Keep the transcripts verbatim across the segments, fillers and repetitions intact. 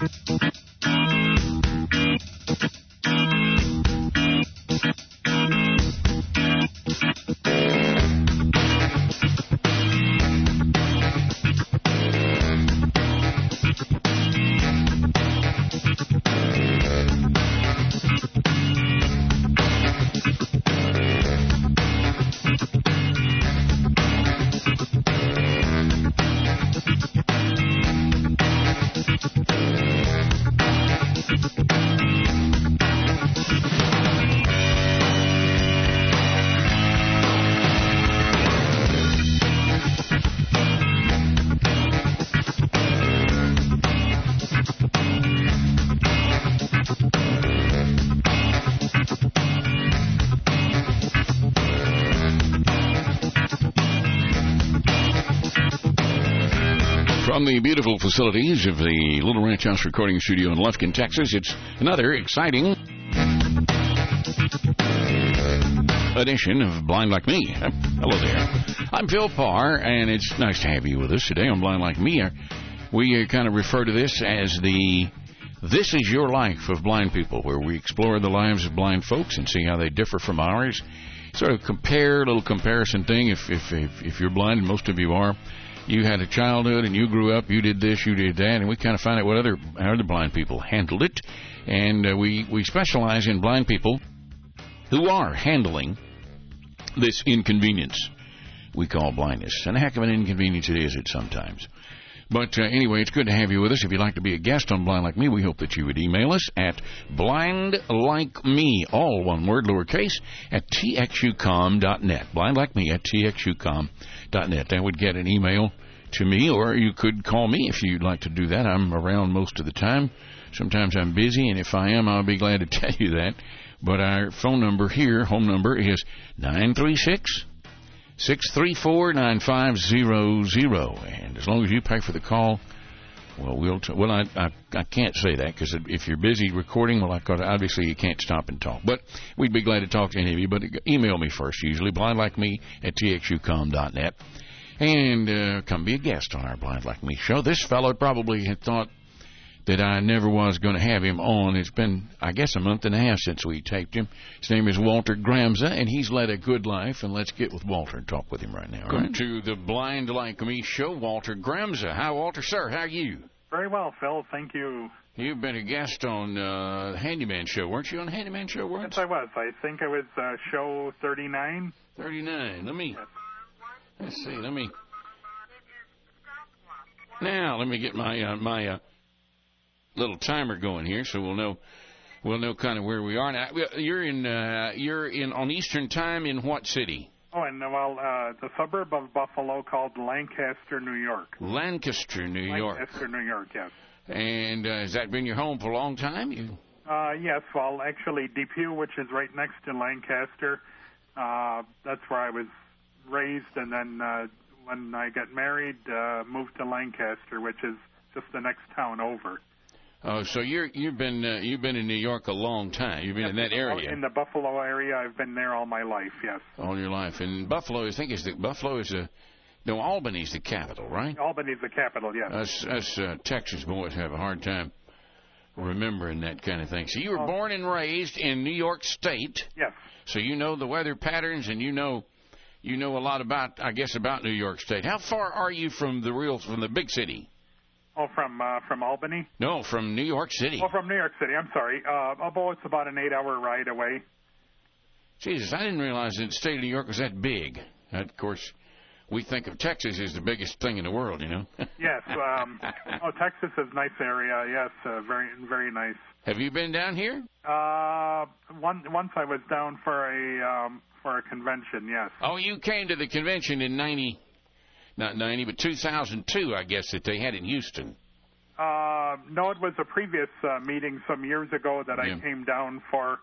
From the beautiful facilities of the Little Ranch House Recording Studio in Lufkin, Texas, it's another exciting edition of Blind Like Me. Hello there. I'm Phil Parr, and it's nice to have you with us today on Blind Like Me. We kind of refer to this as the This Is Your Life of Blind People, where we explore the lives of blind folks and see how they differ from ours. Sort of compare, a little comparison thing. If, if, if, if you're blind, and most of you are, you had a childhood and you grew up, you did this, you did that, and we kind of find out what other how other blind people handled it. And uh, we, we specialize in blind people who are handling this inconvenience we call blindness. And a heck of an inconvenience it is it sometimes. But uh, anyway, it's good to have you with us. If you'd like to be a guest on Blind Like Me, we hope that you would email us at blindlikeme, all one word, lowercase, at t x u com dot net. Blindlikeme at t x u com dot net. That would get an email to me, or you could call me if you'd like to do that. I'm around most of the time. Sometimes I'm busy, and if I am, I'll be glad to tell you that. But our phone number here, home number, is nine three six, six three four, nine five zero zero. And as long as you pay for the call, well, we'll t- well, I, I I can't say that because if you're busy recording, well, I got obviously you can't stop and talk. But we'd be glad to talk to any of you. But email me first, usually blindlikeme at t x u com dot net, and uh, come be a guest on our Blind Like Me show. This fellow probably had thought that I never was going to have him on. It's been, I guess, a month and a half since we taped him. His name is Walter Gramza, and he's led a good life. And let's get with Walter and talk with him right now. Welcome right? to the Blind Like Me show, Walter Gramza. Hi, Walter, sir. How are you? Very well, Phil. Thank you. You've been a guest on uh, the Handyman show, weren't you? On the Handyman show once? Yes, I was. I think I was uh, show thirty-nine. thirty-nine. Let me. Let's see. Let me. Now, let me get my uh, my. Uh, little timer going here, so we'll know we'll know kind of where we are now. You're in uh, you're in on Eastern Time in what city? Oh, and well, uh, the suburb of Buffalo called Lancaster, New York. Lancaster, New York. Lancaster, New York, yes. And uh, has that been your home for a long time? You? Uh, yes. Well, actually, Depew, which is right next to Lancaster, uh, that's where I was raised, and then uh, when I got married, uh, moved to Lancaster, which is just the next town over. Oh, so you're you've been uh, you've been in New York a long time. You've been yes, in that area. In the Buffalo area, I've been there all my life. Yes. All your life, and Buffalo, I think is the Buffalo is a no Albany's the capital, right? Albany's the capital. Yes. Us us uh, Texas boys have a hard time remembering that kind of thing. So you were oh. born and raised in New York State. Yes. So you know the weather patterns, and you know you know a lot about I guess about New York State. How far are you from the real from the big city? Oh, from uh, from Albany? No, from New York City. Oh, from New York City. I'm sorry. Uh, although it's about an eight-hour ride away. Jesus, I didn't realize that the state of New York was that big. That, of course, we think of Texas as the biggest thing in the world, you know. Yes. Um, oh, Texas is a nice area. Yes, uh, very very nice. Have you been down here? Uh, one, once I was down for a um, for a convention. Yes. Oh, you came to the convention in ninety. Not ninety, but two thousand two, I guess, that they had in Houston. Uh, no, it was a previous uh, meeting some years ago that yeah. I came down for,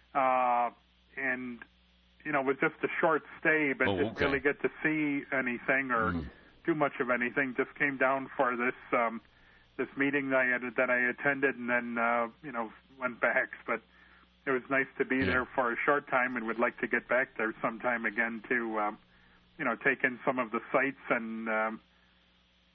uh, and, you know, it was just a short stay, but oh, didn't okay. really get to see anything or mm. do much of anything. Just came down for this um, this meeting that I, had, that I attended and then, uh, you know, went back. But it was nice to be yeah. there for a short time and would like to get back there sometime again to... Um, you know, take in some of the sights and um,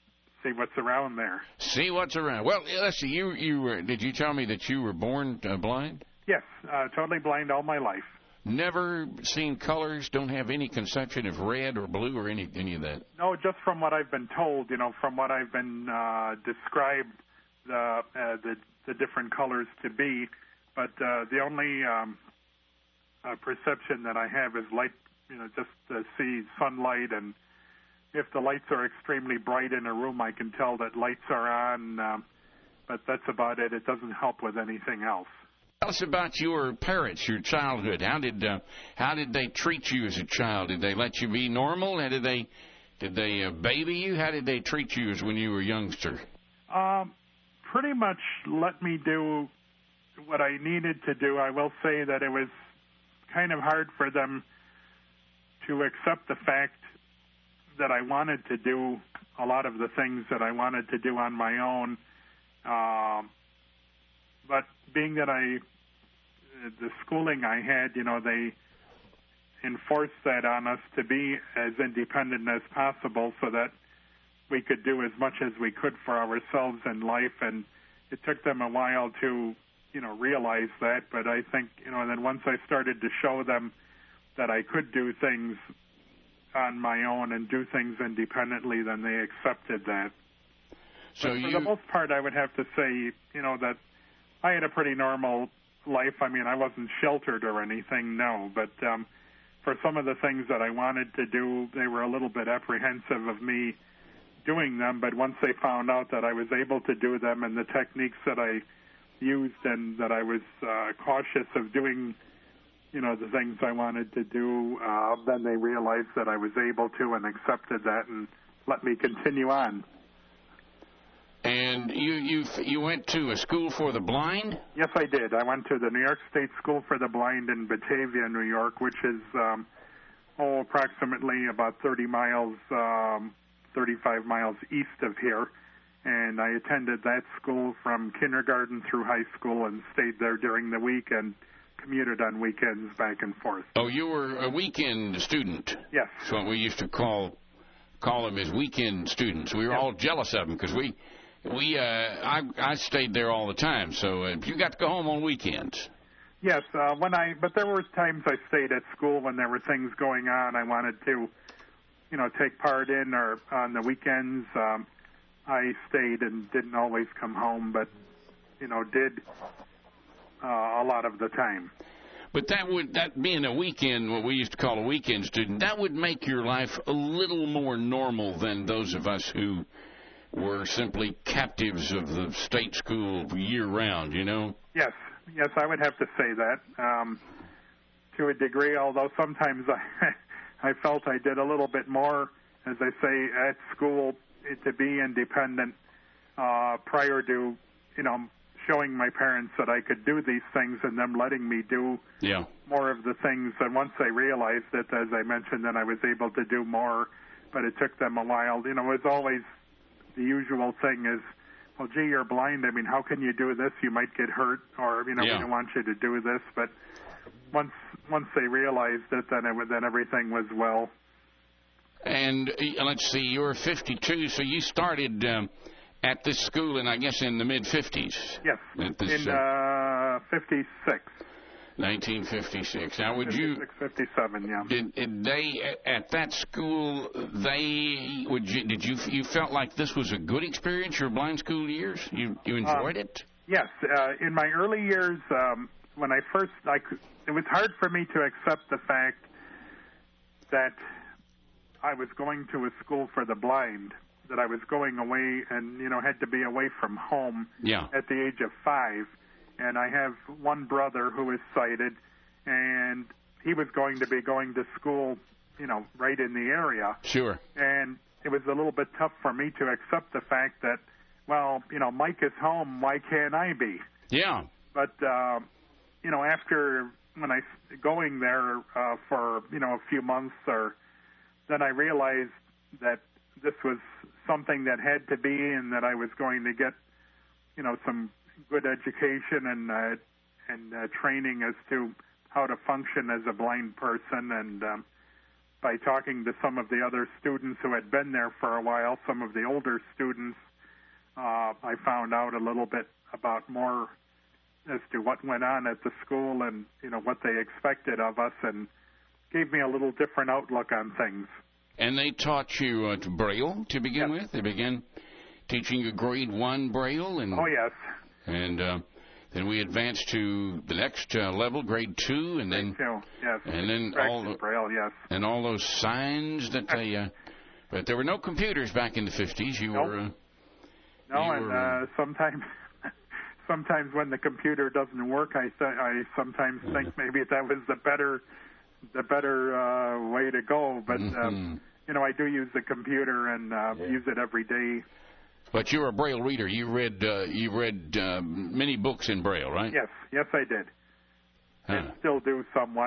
see what's around there. See what's around. Well, let's see. You you were. Did you tell me that you were born uh, blind? Yes, uh, totally blind all my life. Never seen colors. Don't have any conception of red or blue or any any of that. No, just from what I've been told. You know, from what I've been uh, described, the uh, the the different colors to be. But uh, the only um, uh, perception that I have is light. You know, just to see sunlight, and if the lights are extremely bright in a room, I can tell that lights are on. Um, but that's about it. It doesn't help with anything else. Tell us about your parents, your childhood. How did uh, how did they treat you as a child? Did they let you be normal? How did they did they uh, baby you? How did they treat you as when you were a youngster? Um, pretty much let me do what I needed to do. I will say that it was kind of hard for them to accept the fact that I wanted to do a lot of the things that I wanted to do on my own. Um, but being that I, the schooling I had, you know, they enforced that on us to be as independent as possible so that we could do as much as we could for ourselves in life. And it took them a while to, you know, realize that. But I think, you know, then once I started to show them that I could do things on my own and do things independently, then they accepted that. So but for you... the most part, I would have to say, you know, that I had a pretty normal life. I mean, I wasn't sheltered or anything, no. But um, for some of the things that I wanted to do, they were a little bit apprehensive of me doing them. But once they found out that I was able to do them and the techniques that I used and that I was uh, cautious of doing, you know, the things I wanted to do, uh, then they realized that I was able to and accepted that and let me continue on. And you you you went to a school for the blind? Yes, I did. I went to the New York State School for the Blind in Batavia, New York, which is um, oh approximately about thirty miles, um, thirty-five miles east of here. And I attended that school from kindergarten through high school and stayed there during the week and commuted on weekends back and forth. Oh, you were a weekend student. Yes. That's what we used to call call them as weekend students. We were yes. all jealous of them because we we uh, I I stayed there all the time. So uh, you got to go home on weekends. Yes, uh, when I but there were times I stayed at school when there were things going on I wanted to, you know, take part in, or on the weekends um, I stayed and didn't always come home, but you know did. Uh, a lot of the time. But that would, that being a weekend, what we used to call a weekend student, that would make your life a little more normal than those of us who were simply captives of the state school year-round, you know? Yes, yes, I would have to say that um, to a degree, although sometimes I, I felt I did a little bit more, as I say, at school to be independent uh, prior to, you know, showing my parents that I could do these things and them letting me do yeah. more of the things. And once they realized it, as I mentioned, then I was able to do more, but it took them a while. You know, it's always the usual thing is, well, gee, you're blind. I mean, how can you do this? You might get hurt, or, you know, yeah. we don't want you to do this. But once once they realized it, then, it, then everything was well. And uh, let's see, you were fifty-two, so you started... Um, at this school, in I guess in the mid fifties. Yes, this, in uh, fifty-six. nineteen fifty-six. Now, would you? fifty-seven, yeah. Did, did they at that school? They would you? Did you? You felt like this was a good experience? Your blind school years? You you enjoyed um, it? Yes. Uh, in my early years, um, when I first, I could, it was hard for me to accept the fact that I was going to a school for the blind. That I was going away and, you know, had to be away from home yeah. at the age of five. And I have one brother who is sighted, and he was going to be going to school, you know, right in the area. Sure. And it was a little bit tough for me to accept the fact that, well, you know, Mike is home, why can't I be? Yeah. But, uh, you know, after when I going there uh, for, you know, a few months, or then I realized that this was something that had to be, and that I was going to get, you know, some good education and uh, and uh, training as to how to function as a blind person. And um, by talking to some of the other students who had been there for a while, some of the older students, uh, I found out a little bit about more as to what went on at the school and, you know, what they expected of us, and gave me a little different outlook on things. And they taught you uh, Braille to begin yes. with? They began teaching you grade one Braille? And, oh, yes. And uh, then we advanced to the next uh, level, grade two, and then... Grade two, yes. And then all the, Braille, yes. And all those signs that they... Uh, but there were no computers back in the fifties. You nope. were... Uh, no, you and were, uh, sometimes... sometimes when the computer doesn't work, I, th- I sometimes uh, think maybe that was the better... the better uh, way to go, but mm-hmm. um, you know, I do use the computer and uh, yeah. use it every day. But you're a Braille reader. You read uh, you read uh, many books in Braille, right? Yes, yes, I did. Huh. I still do somewhat.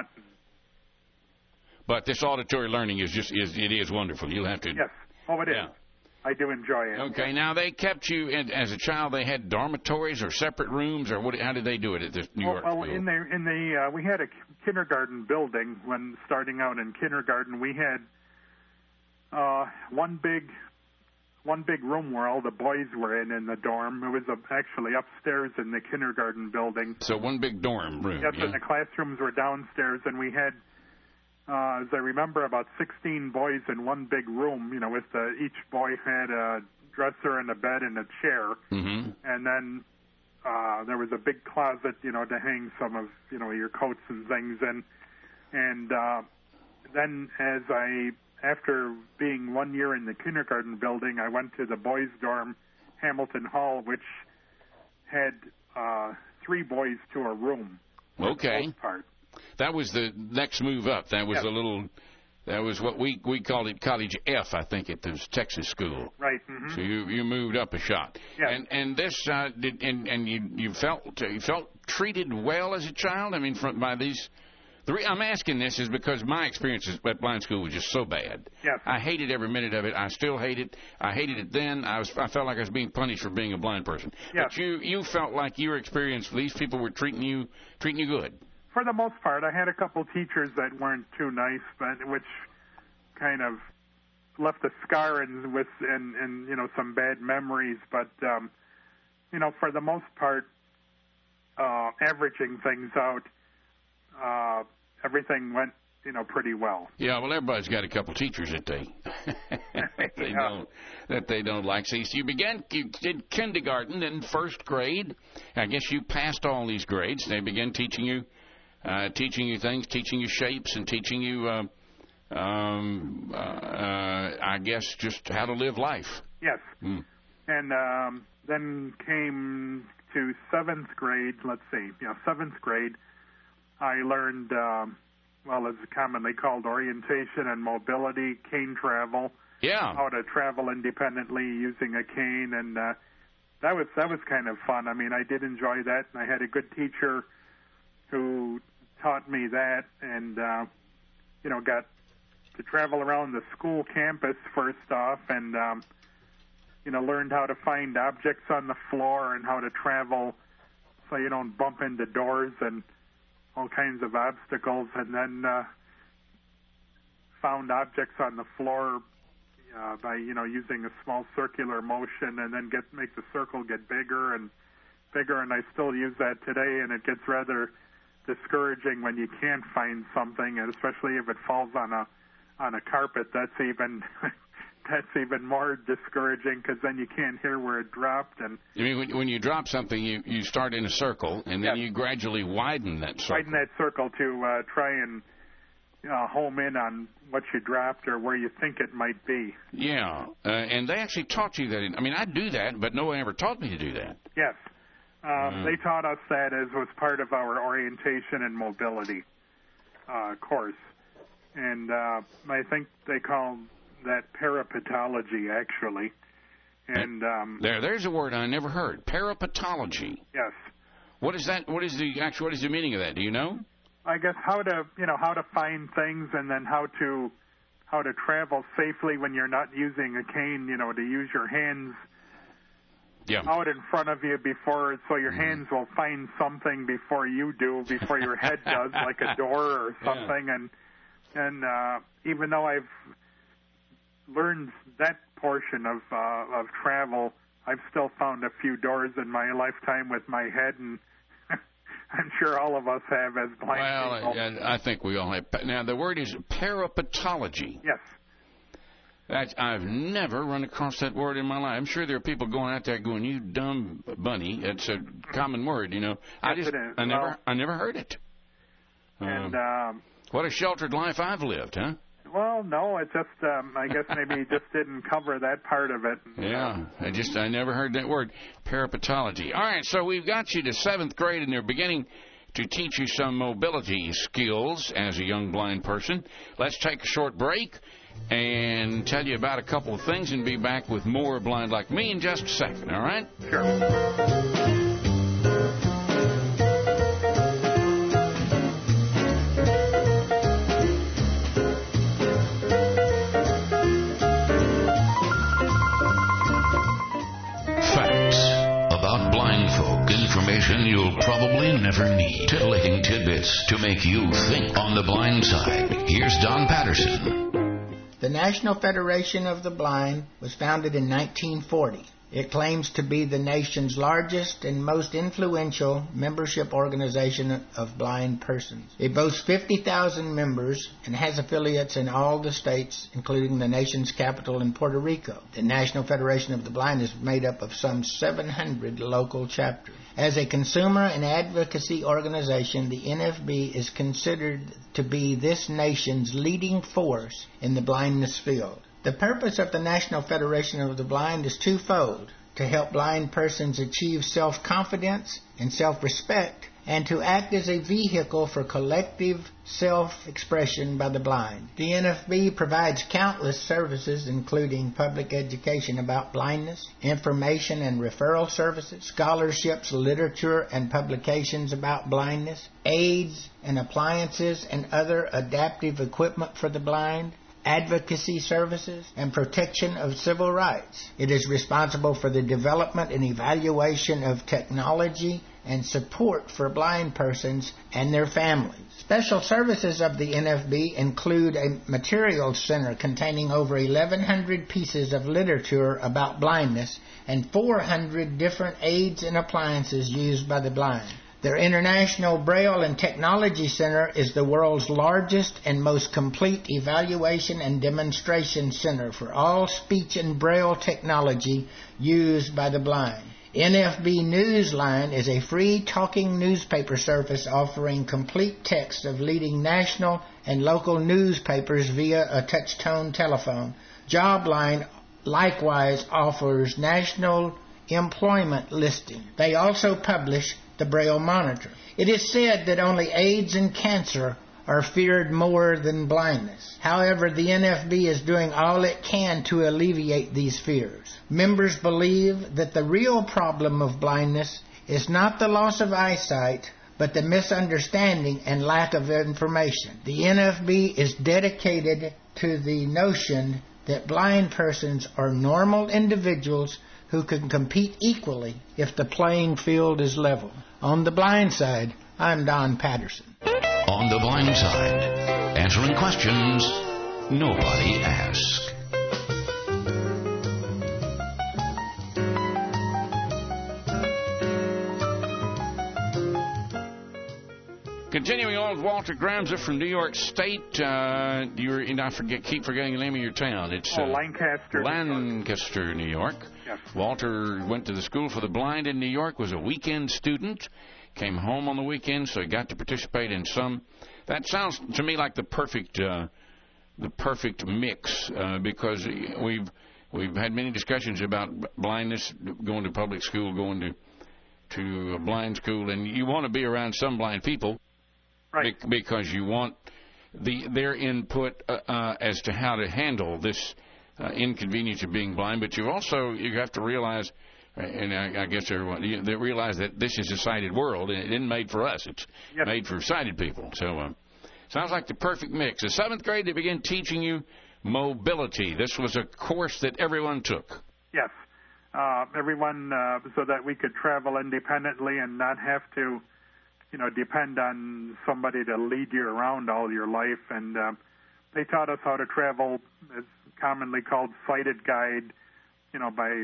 But this auditory learning is just is it is wonderful. You'll have to. Yes, oh, it is. Yeah. I do enjoy it. Okay, now they kept you in, as a child. They had dormitories or separate rooms, or what? How did they do it at this New well, York well, school? in the in the uh, we had a kindergarten building when starting out in kindergarten. We had uh, one big one big room where all the boys were in in the dorm. It was uh, actually upstairs in the kindergarten building. So one big dorm room. Yes, yeah. and the classrooms were downstairs, and we had. Uh, as I remember, about sixteen boys in one big room, you know, with the, each boy had a dresser and a bed and a chair. Mm-hmm. And then uh, there was a big closet, you know, to hang some of, you know, your coats and things in. And uh, then as I, after being one year in the kindergarten building, I went to the boys' dorm, Hamilton Hall, which had uh, three boys to a room. Okay. Part. That was the next move up. That was yes. a little, that was what we we called it College F, I think, at the Texas school. Right. Mm-hmm. So you you moved up a shot. Yes. And and this uh, did and and you you felt you felt treated well as a child. I mean, from by these. The re- I'm asking this is because my experience at blind school was just so bad. Yes. I hated every minute of it. I still hate it. I hated it then. I was I felt like I was being punished for being a blind person. Yes. But you you felt like your experience. These people were treating you treating you good. For the most part, I had a couple teachers that weren't too nice, but which kind of left a scar and with and, and you know some bad memories. But um, you know, for the most part, uh, averaging things out, uh, everything went you know pretty well. Yeah, well, everybody's got a couple teachers that they that they yeah. don't that they don't like. See, so you began you did kindergarten, then first grade. I guess you passed all these grades. They began teaching you. Uh, teaching you things, teaching you shapes, and teaching you, uh, um, uh, uh, I guess, just how to live life. Yes. Mm. And um, then came to seventh grade, let's see, yeah, seventh grade, I learned, um, well, it's commonly called orientation and mobility, cane travel. Yeah. How to travel independently using a cane, and uh, that was that was kind of fun. I mean, I did enjoy that, and I had a good teacher who taught me that, and uh, you know, got to travel around the school campus first off, and um, you know, learned how to find objects on the floor and how to travel so you don't bump into doors and all kinds of obstacles, and then uh, found objects on the floor uh, by you know using a small circular motion, and then get make the circle get bigger and bigger, and I still use that today, and it gets rather discouraging when you can't find something, and especially if it falls on a on a carpet. That's even that's even more discouraging because then you can't hear where it dropped. And you mean when, when you drop something, you, you start in a circle, and then yes. you gradually widen that circle. Widen that circle to uh, try and uh, home in on what you dropped or where you think it might be. Yeah, uh, and they actually taught you that. In, I mean, I do that, but no one ever taught me to do that. Yes. Um, mm. They taught us that as was part of our orientation and mobility uh, course. And uh, I think they call that parapetology, actually. And um, there, there's a word I never heard. Parapetology. Yes. What is that? What is the actual? What is the meaning of that? Do you know? I guess how to, you know, how to find things, and then how to, how to travel safely when you're not using a cane. You know, to use your hands. Yeah. Out in front of you before, so your hands will find something before you do, before your head does, like a door or something, yeah. and And uh, even though I've learned that portion of uh, of travel, I've still found a few doors in my lifetime with my head, and I'm sure all of us have as blind well, people. I, I think we all have. Now, the word is parapetology. Yes. That's, I've never run across that word in my life. I'm sure there are people going out there going, "You dumb bunny." It's a common word, you know. Yes, I just, it is. I never, Well, I never heard it. And um, um, what a sheltered life I've lived, huh? well, no, it just, um, I guess maybe just didn't cover that part of it. Yeah, I just, I never heard that word, parapetology. All right, so we've got you to seventh grade, and they're beginning to teach you some mobility skills as a young blind person. Let's take a short break and tell you about a couple of things and be back with more Blind Like Me in just a second, all right? Sure. Information you'll probably never need. Titillating tidbits to make you think. On the Blind Side, here's Don Patterson. The National Federation of the Blind was founded in nineteen forty. It claims to be the nation's largest and most influential membership organization of blind persons. It boasts fifty thousand members and has affiliates in all the states, including the nation's capital in Puerto Rico. The National Federation of the Blind is made up of some seven hundred local chapters. As a consumer and advocacy organization, the N F B is considered to be this nation's leading force in the blindness field. The purpose of the National Federation of the Blind is twofold: to help blind persons achieve self-confidence and self-respect, and to act as a vehicle for collective self-expression by the blind. The N F B provides countless services, including public education about blindness, information and referral services, scholarships, literature and publications about blindness, aids and appliances and other adaptive equipment for the blind, advocacy services, and protection of civil rights. It is responsible for the development and evaluation of technology and support for blind persons and their families. Special services of the N F B include a materials center containing over eleven hundred pieces of literature about blindness and four hundred different aids and appliances used by the blind. Their International Braille and Technology Center is the world's largest and most complete evaluation and demonstration center for all speech and Braille technology used by the blind. N F B Newsline is a free talking newspaper service offering complete text of leading national and local newspapers via a touch-tone telephone. Jobline likewise offers national employment listing. They also publish the Braille Monitor. It is said that only AIDS and cancer are feared more than blindness. However, the N F B is doing all it can to alleviate these fears. Members believe that the real problem of blindness is not the loss of eyesight, but the misunderstanding and lack of information. The N F B is dedicated to the notion that blind persons are normal individuals who can compete equally if the playing field is level. On the Blind Side, I'm Don Patterson. On the Blind Side, answering questions nobody asked. Continuing on with Walter Gramza from New York State. Uh, you're, and I forget, keep forgetting the name of your town. It's uh, oh, Lancaster. Lancaster, New York. Yes. Walter went to the School for the Blind in New York, was a weekend student, came home on the weekend, so he got to participate in some. That sounds to me like the perfect, uh, the perfect mix, uh, because we've we've had many discussions about blindness, going to public school, going to to a blind school, and you want to be around some blind people. Right. Because you want the their input uh, uh, as to how to handle this uh, inconvenience of being blind, but you also you have to realize, and I, I guess everyone you, they realize that this is a sighted world, and it isn't made for us; it's yep. made for sighted people. So, um, sounds like the perfect mix. In seventh grade, they began teaching you mobility. This was a course that everyone took. Yes, uh, everyone, uh, so that we could travel independently and not have to, you know, depend on somebody to lead you around all your life. And uh, they taught us how to travel, as commonly called sighted guide, you know, by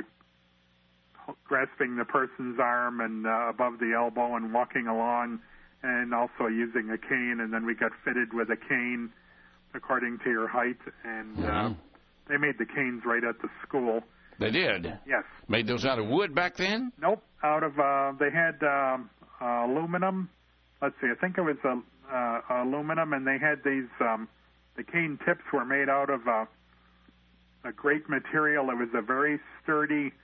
grasping the person's arm and uh, above the elbow and walking along, and also using a cane. And then we got fitted with a cane according to your height, and uh, Mm-hmm. they made the canes right at the school. They did? Yes. Made those out of wood back then? Nope. Out of uh, they had um, uh, aluminum. Let's see. I think it was uh, uh, aluminum, and they had these. Um, the cane tips were made out of uh, a great material. It was a very sturdy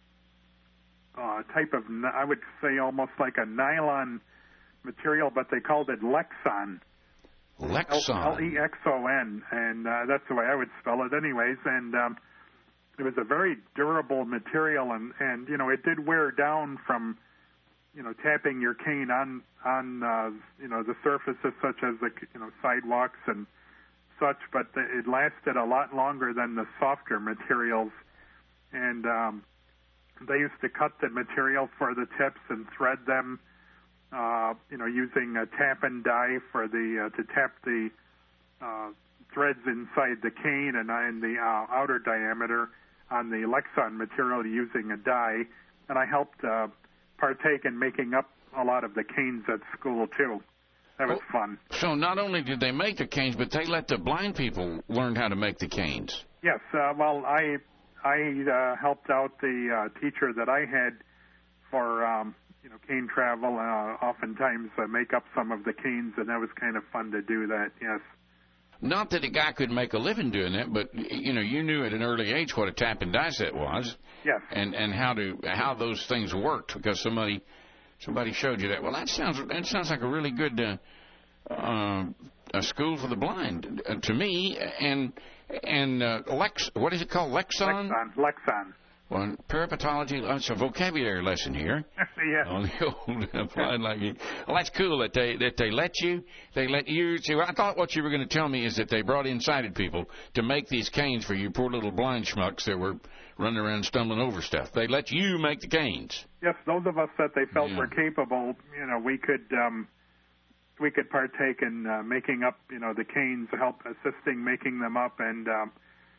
uh, type of, I would say, almost like a nylon material, but they called it Lexon. Lexon. L E X O N, and uh, that's the way I would spell it, anyways. And um, it was a very durable material, and, and you know, it did wear down from, you know, tapping your cane on on uh, you know, the surfaces such as the, you know, sidewalks and such. But it lasted a lot longer than the softer materials, and um, they used to cut the material for the tips and thread them. Uh, you know, using a tap and die for the uh, to tap the uh, threads inside the cane, and in the uh, outer diameter on the Lexon material using a die. And I helped uh, partake in making up a lot of the canes at school too. That was Oh, fun. So not only did they make the canes, but they let the blind people learn how to make the canes. Yes. Uh, well, I I uh, helped out the uh, teacher that I had for. Um, you know, cane travel, uh, oftentimes uh, make up some of the canes, and that was kind of fun to do that, yes. Not that a guy could make a living doing that, but, you know, you knew at an early age what a tap and die set was. Yes. And and how to how those things worked, because somebody somebody showed you that. Well, that sounds that sounds like a really good uh, uh, a school for the blind uh, to me. And and uh, Lex, what is it called? Lexon? Lexon. Lexon. Well, parapatology, that's a vocabulary lesson here. Yeah. On the old applied like you. Well, that's cool that they that they let you. They let you. See, I thought what you were going to tell me is that they brought in sighted people to make these canes for you poor little blind schmucks that were running around stumbling over stuff. They let you make the canes. Yes, those of us that they felt Yeah. were capable, you know, we could um, we could partake in uh, making up, you know, the canes, help assisting making them up, and um,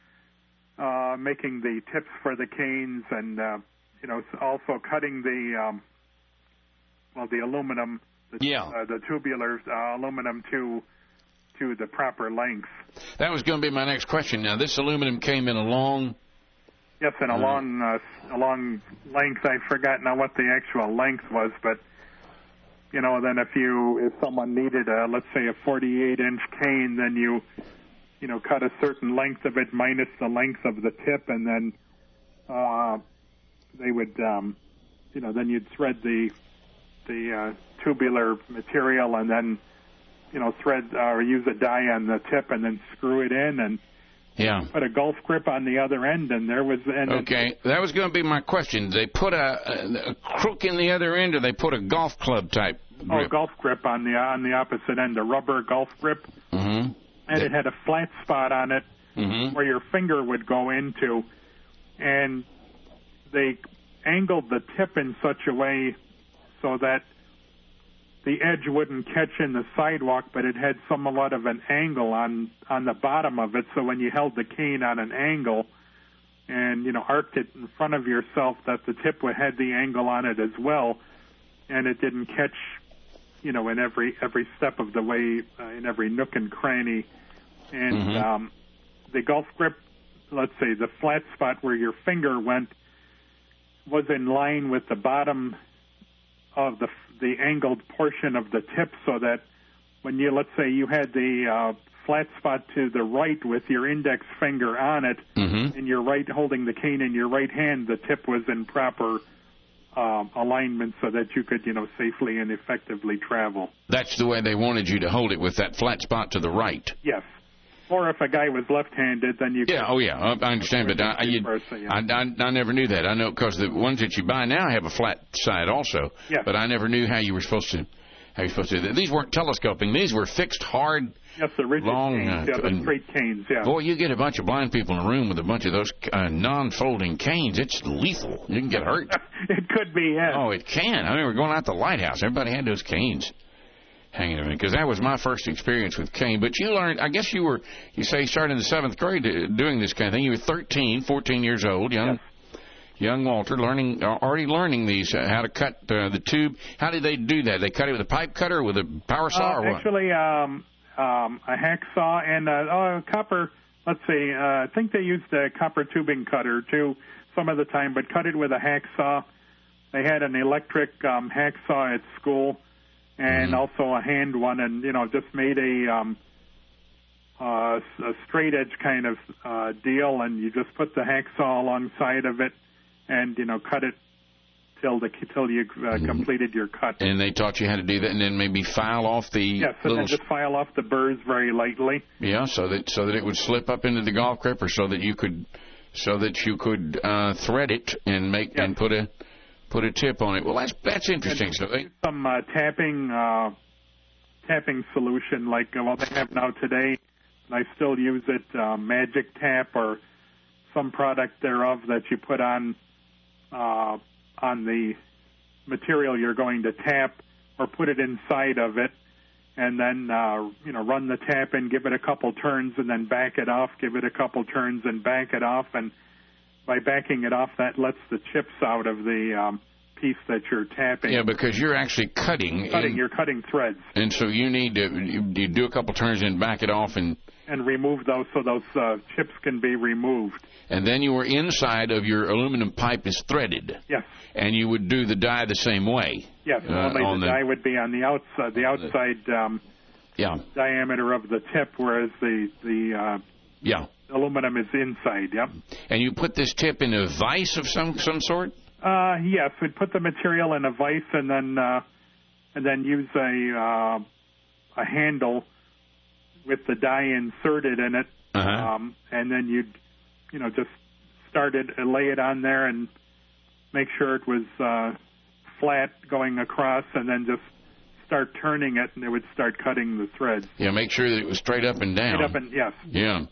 uh, making the tips for the canes, and uh, you know, also cutting the um, well, the aluminum, the, Yeah. uh, the tubular uh, aluminum to to the proper length. That was going to be my next question. Now, this aluminum came in a long. Yes, and a long uh, a long length. I forgot now what the actual length was, but you know, then if you if someone needed a, let's say, a forty-eight inch cane, then you you know, cut a certain length of it minus the length of the tip, and then uh, they would, um, you know, then you'd thread the the uh, tubular material, and then, you know, thread or use a die on the tip, and then screw it in, and Yeah. put a golf grip on the other end, and there was. And Okay, that was going to be my question. They put a, a, a crook in the other end, or they put a golf club type grip? Oh, golf grip on the on the opposite end, a rubber golf grip. Mm-hmm. And it had a flat spot on it Mm-hmm. where your finger would go into, and they angled the tip in such a way so that the edge wouldn't catch in the sidewalk, but it had somewhat of an angle on on the bottom of it. So when you held the cane on an angle and, you know, arced it in front of yourself, that the tip would had the angle on it as well, and it didn't catch, you know, in every every step of the way, uh, in every nook and cranny. And Mhm. um, the golf grip, let's say the flat spot where your finger went, was in line with the bottom of the the angled portion of the tip, so that when you, let's say you had the uh, flat spot to the right with your index finger on it, Mm-hmm. and your right holding the cane in your right hand, the tip was in proper um, alignment so that you could, you know, safely and effectively travel. That's the way they wanted you to hold it, with that flat spot to the right. Yes. Or if a guy was left-handed, then you Yeah, oh yeah, I I understand, but I, you, versa, yeah. I, I, I never knew that. I know because the ones that you buy now have a flat side also, Yes. but I never knew how you were supposed to how you're supposed to do that. These weren't telescoping; these were fixed, hard. Yes, the rigid Long, canes, uh, yeah, the and- straight canes, yeah. Boy, you get a bunch of blind people in a room with a bunch of those uh, non-folding canes. It's lethal. You can get hurt. It could be, yes. Oh, it can. I mean, we're going out the lighthouse. Everybody had those canes. hanging everything, because that was my first experience with cane. But you learned, I guess you were, you say you started in the seventh grade doing this kind of thing. You were thirteen, fourteen years old, young, yes. young Walter, learning, already learning these, uh, how to cut uh, the tube. How did they do that? They cut it with a pipe cutter or with a power saw, uh, or what? Actually, um, um, a hacksaw and a, oh, a copper. Let's see. Uh, I think they used a copper tubing cutter too some of the time, but cut it with a hacksaw. They had an electric um, hacksaw at school. And mm-hmm. also a hand one, and, you know, just made a, um, uh, a straight edge kind of uh, deal, and you just put the hacksaw alongside of it and, you know, cut it till the till you uh, mm-hmm. completed your cut. And they taught you how to do that, and then maybe file off the yes, and little... then just file off the burrs very lightly. Yeah, so that so that it would slip up into the golf grip, or so that you could so that you could uh, thread it and make yes. and put a... Put a tip on it. Well, that's that's interesting. So they, some uh, tapping uh, tapping solution like uh, what they have now today. And I still use it, uh, Magic Tap or some product thereof that you put on uh, on the material you're going to tap, or put it inside of it, and then uh, you know run the tap in, give it a couple turns, and then back it off. Give it a couple turns and back it off, and by backing it off, that lets the chips out of the um, piece that you're tapping. Yeah, because you're actually cutting. Cutting, and, you're cutting threads. And so you need to you, you do a couple turns and back it off and... And remove those so those uh, chips can be removed. And then you were inside of your aluminum pipe is threaded. Yes. And you would do the die the same way. Yes, uh, only the, the die would be on the outside, the outside um, yeah. diameter of the tip, whereas the... the uh, yeah. aluminum is inside, yep. And you put this tip in a vise of some some sort? Uh, yes, we'd put the material in a vise and then uh, and then use a uh, a handle with the die inserted in it, uh-huh. um, and then you'd you know just start it, lay it on there, and make sure it was uh, flat going across, and then just start turning it, and it would start cutting the threads. Yeah, make sure that it was straight up and down. Straight up and yes. Yeah.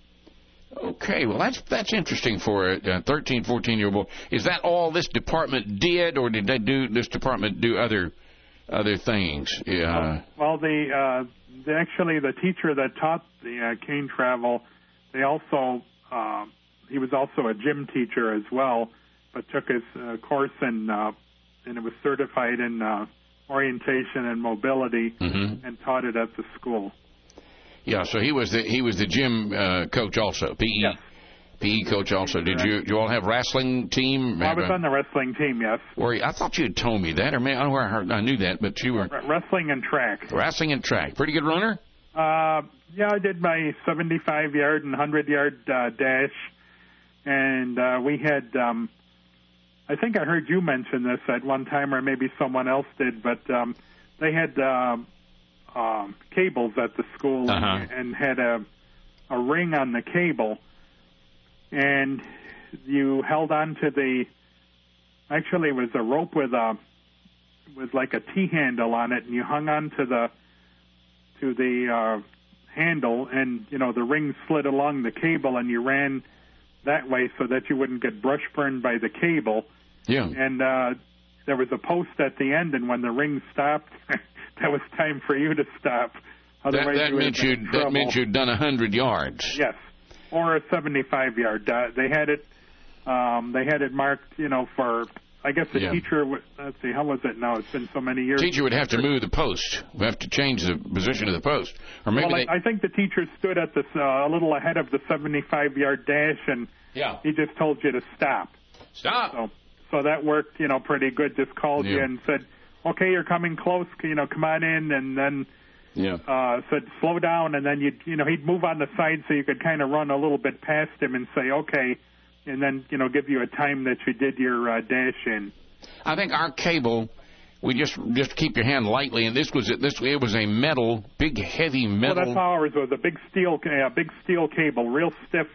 Okay, well, that's that's interesting for a thirteen, fourteen-year-old boy. Is that all this department did, or did they do this department do other other things? Yeah. Well, the, uh, the actually the teacher that taught the uh, cane travel, they also uh, he was also a gym teacher as well, but took his uh, course in uh, and it was certified in uh, orientation and mobility, mm-hmm. and taught it at the school. Yeah, so he was the he was the gym uh, coach also, P E yes. P E coach also. Did you you all have wrestling team? Well, I was on the wrestling team, yes. Or I thought you had told me that, or maybe I don't know where I, heard, I knew that, but you were wrestling and track. Wrestling and track, pretty good runner. Uh, yeah, I did my seventy-five yard and one hundred yard uh, dash, and uh, we had. Um, I think I heard you mention this at one time, or maybe someone else did, but um, they had. Uh, Um, cables at the school, uh-huh. and, and had a a ring on the cable, and you held on to the. Actually, it was a rope with a with like a T handle on it, and you hung on to the to the uh, handle, and you know the ring slid along the cable, and you ran that way so that you wouldn't get brush burned by the cable. Yeah. And uh, there was a post at the end, and when the ring stopped. That was time for you to stop. Otherwise, that, that, meant you'd, that meant you'd done one hundred yards. Yes, or a seventy-five yard. Uh, they had it. Um, they had it marked, you know, for. I guess the yeah. teacher. Would, let's see, how was it now? It's been so many years. The teacher would have to move the post. We have to change the position of the post, or maybe. Well, they... I, I think the teacher stood at this uh, a little ahead of the seventy-five yard dash, and yeah. he just told you to stop. Stop. So, so that worked, you know, pretty good. Just called yeah. you and said. Okay, you're coming close. You know, come on in, and then yeah. uh, said slow down, and then you you know he'd move on the side so you could kind of run a little bit past him and say okay, and then you know give you a time that you did your uh, dash in. I think our cable, we just just keep your hand lightly, and this was this it was a metal, big heavy metal. Well, that's how ours was, a big steel, a uh, big steel cable, real stiff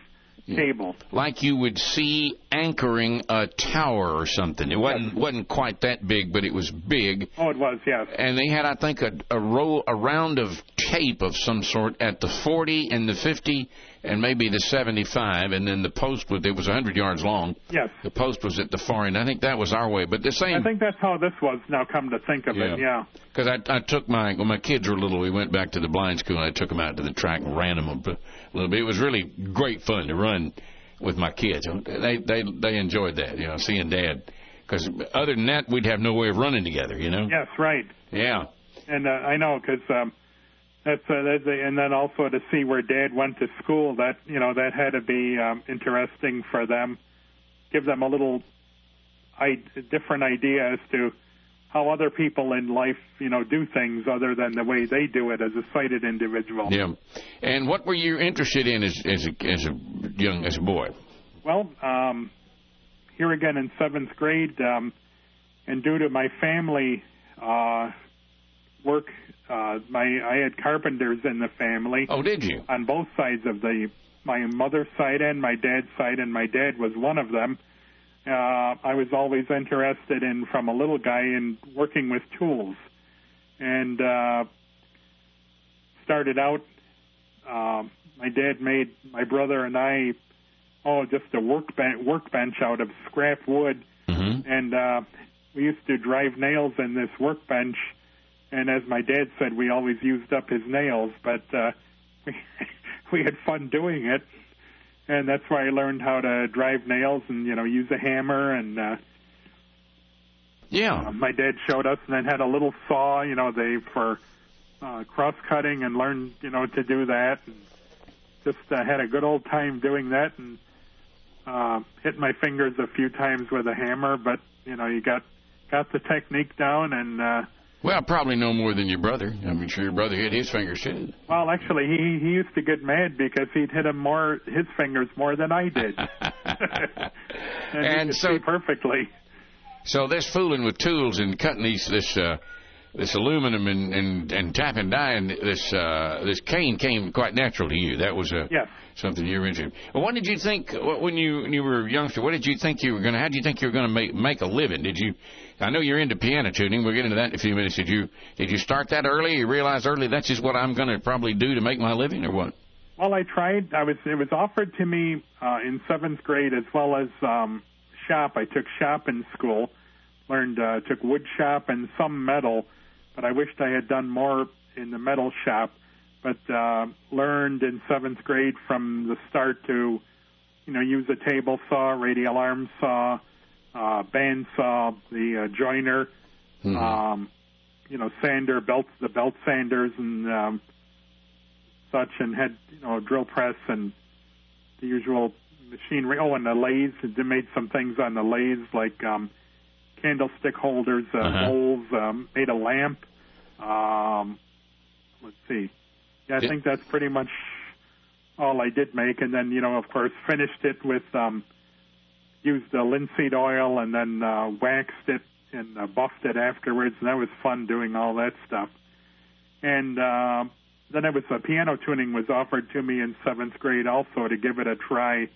cable. Like you would see anchoring a tower or something. It wasn't yes. wasn't quite that big, but it was big. Oh, it was, yes. And they had, I think, a, a roll, a round of tape of some sort at the forty and the fifty and maybe the seventy-five, and then the post was, it was one hundred yards long. Yes. The post was at the far end. I think that was our way, but the same. I think that's how this was. Now, come to think of yeah. it, yeah. Because I, I took my when my kids were little, we went back to the blind school, and I took them out to the track and ran them a little bit. It was really great fun to run with my kids. They they they enjoyed that, you know, seeing Dad. Because other than that, we'd have no way of running together, you know. Yes, right. Yeah. And uh, I know, because um, that's, uh, that's a, and then also to see where Dad went to school, that you know that had to be um, interesting for them. Give them a little I, different idea as to how other people in life, you know, do things other than the way they do it as a sighted individual. Yeah. And what were you interested in as as a, as a young as a boy? Well, um, here again in seventh grade, um, and due to my family uh, work, uh, my I had carpenters in the family. Oh, did you? On both sides of the my mother's side and my dad's side, and my dad was one of them. Uh, I was always interested in, from a little guy, in working with tools, and uh, started out. Uh, my dad made my brother and I, oh, just a workbench, workbench out of scrap wood, mm-hmm. and uh, we used to drive nails in this workbench. And as my dad said, we always used up his nails, but uh, we we had fun doing it. And that's why I learned how to drive nails and, you know, use a hammer. And uh, yeah, uh, my dad showed us, and then had a little saw, you know, they for uh, cross-cutting, and learned, you know, to do that. And just uh, had a good old time doing that, and uh, hit my fingers a few times with a hammer. But, you know, you got got the technique down, and... Uh, Well, probably no more than your brother. I'm sure your brother hit his fingers too. Well, actually, he he used to get mad because he'd hit him more his fingers more than I did. and and he so could see perfectly. So this fooling with tools and cutting these this uh, this aluminum and, and, and tapping die and this uh, this cane came quite natural to you. That was uh, yes. something you were interested in. Well, what did you think when you when you were a youngster? What did you think you were going to? How did you think you were going to make make a living? Did you? I know you're into piano tuning. We'll get into that in a few minutes. Did you did you start that early? You realize early that's just what I'm going to probably do to make my living, or what? Well, I tried. I was it was offered to me uh, in seventh grade, as well as um, shop. I took shop in school, learned uh, took wood shop and some metal, but I wished I had done more in the metal shop. But uh, learned in seventh grade from the start to, you know, use a table saw, radial arm saw. Uh, bandsaw, the uh, joiner, mm-hmm. um, you know, sander, belt, the belt sanders and um, such, and had, you know, a drill press and the usual machinery. Oh, and the lathe. They made some things on the lathes, like um, candlestick holders, uh, uh-huh. bowls, um, made a lamp. Um, let's see. Yeah, I Did- think that's pretty much all I did make. And then, you know, of course, finished it with... Um, used uh, linseed oil and then uh, waxed it and uh, buffed it afterwards, and that was fun doing all that stuff. And uh, then it was uh, piano tuning was offered to me in seventh grade also to give it a try,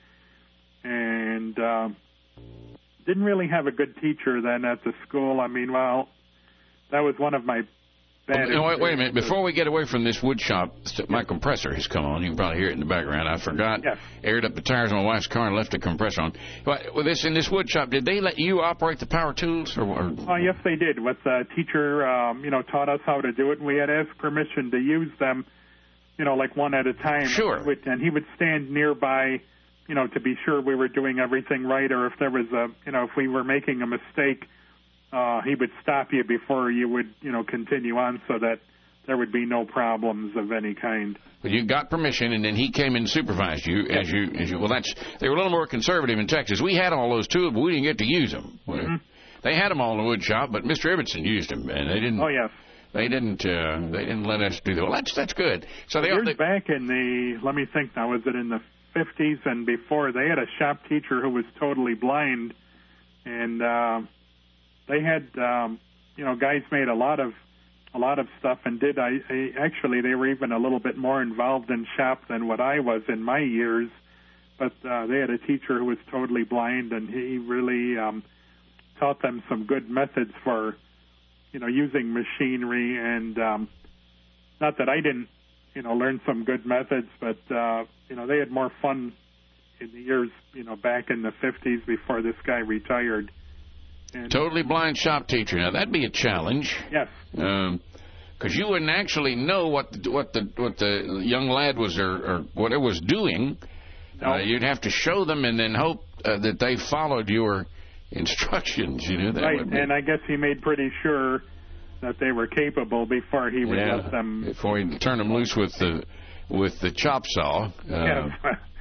and uh, didn't really have a good teacher then at the school. I mean, well, that was one of my bad... No, wait, wait a minute. Before we get away from this wood shop, my compressor has come on. You can probably hear it in the background. I forgot. Yes. Aired up the tires of my wife's car and left the compressor on. But with this in this wood shop, did they let you operate the power tools? Or, or... Oh, yes, they did. With the teacher, um, you know, taught us how to do it, and we had to ask permission to use them, you know, like one at a time. Sure. And, would, and he would stand nearby, you know, to be sure we were doing everything right, or if there was a, you know, if we were making a mistake, uh, he would stop you before you would, you know, continue on, so that there would be no problems of any kind. But you got permission, and then he came and supervised you as you as you. Well, that's they were a little more conservative in Texas. We had all those tools, but we didn't get to use them. Mm-hmm. They had them all in the wood shop, but Mister Ibbotson used them, and they didn't. Oh yes. They didn't. Uh, they didn't let us do that. Well, that's that's good. So they years they, back in the let me think now, was it in the fifties and before? They had a shop teacher who was totally blind, and uh, they had um, you know guys made a lot of. a lot of stuff and did I, I actually they were even a little bit more involved in shop than what I was in my years, but uh, they had a teacher who was totally blind, and he really um, taught them some good methods for, you know, using machinery. And um, not that I didn't, you know, learn some good methods, but, uh, you know, they had more fun in the years, you know, back in the fifties before this guy retired. And, totally blind shop teacher. Now, that'd be a challenge. Yes. Um, because you wouldn't actually know what the, what the what the young lad was or, or what it was doing. No. Uh, you'd have to show them and then hope uh, that they followed your instructions. You know that right, would be... and I guess he made pretty sure that they were capable before he would yeah, let them. Before he turned them loose with the with the chop saw. Uh, yes.